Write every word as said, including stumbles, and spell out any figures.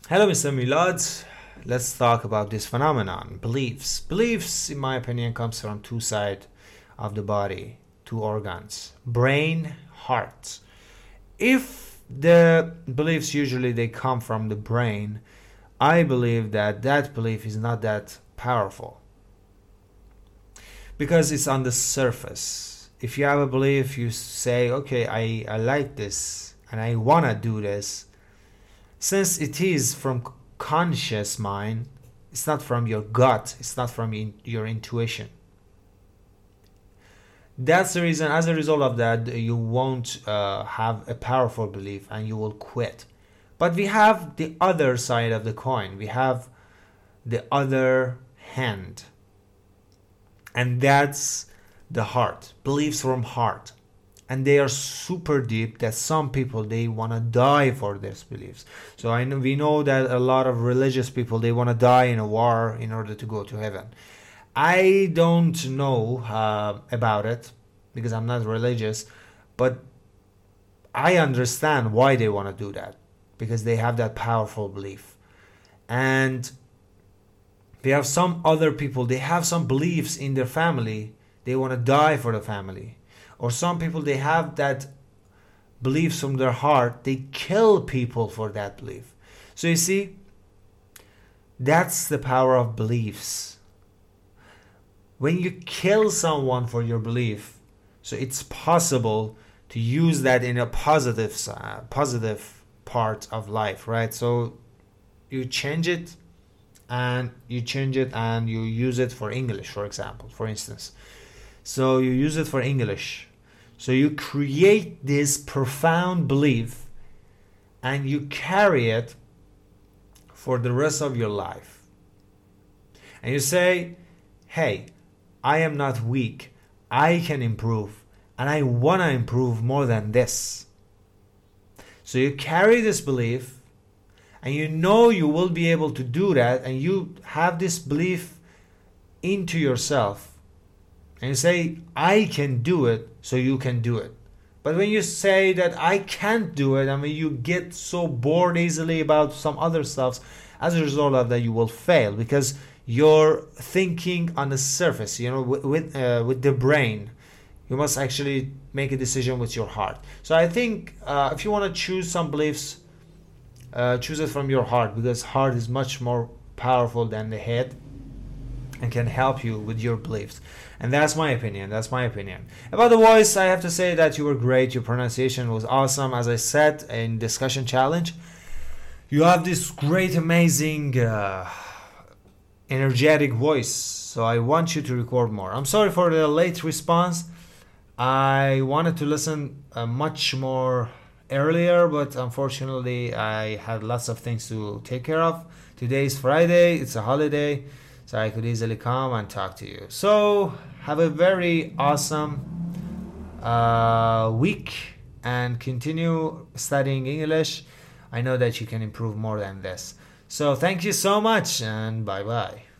Hello, mister Milad. Let's talk about this phenomenon, beliefs. Beliefs, in my opinion, comes from two sides of the body, two organs, brain, heart. If the beliefs usually they come from the brain, I believe that that belief is not that powerful because it's on the surface. If you have a belief, you say, okay, I, I like this and I want to do this. Since it is from conscious mind, it's not from your gut, it's not from in, your intuition. That's the reason, as a result of that, you won't uh, have a powerful belief and you will quit. But we have the other side of the coin. We have the other hand. And that's the heart. Beliefs from heart. And they are super deep that some people, they want to die for these beliefs. So I know, we know that a lot of religious people, they want to die in a war in order to go to heaven. I don't know uh, about it because I'm not religious, but I understand why they want to do that, because they have that powerful belief. And they have some other people, they have some beliefs in their family, they want to die for the family. Or some people, they have that beliefs from their heart, they kill people for that belief. So you see, that's the power of beliefs. When you kill someone for your belief, so it's possible to use that in a positive uh, positive part of life, right? So you change it and you change it and you use it for English, for example, for instance. So you use it for English. So you create this profound belief and you carry it for the rest of your life. And you say, hey, I am not weak. I can improve. And I want to improve more than this. So you carry this belief and you know you will be able to do that. And you have this belief into yourself. And you say, I can do it, so you can do it. But when you say that I can't do it, I mean, you get so bored easily about some other stuff. As a result of that, you will fail because you're thinking on the surface, you know, with with, uh, with the brain. You must actually make a decision with your heart. So I think uh, if you want to choose some beliefs, uh, choose it from your heart, because heart is much more powerful than the head and can help you with your beliefs. And that's my opinion. That's my opinion. About the voice, I have to say that you were great. Your pronunciation was awesome. As I said in discussion challenge, you have this great, amazing, uh, energetic voice. So I want you to record more. I'm sorry for the late response. I wanted to listen uh, much more earlier, but unfortunately I had lots of things to take care of. Today is Friday. It's a holiday. So I could easily come and talk to you. So have a very awesome uh, week and continue studying English. I know that you can improve more than this. So thank you so much and bye bye.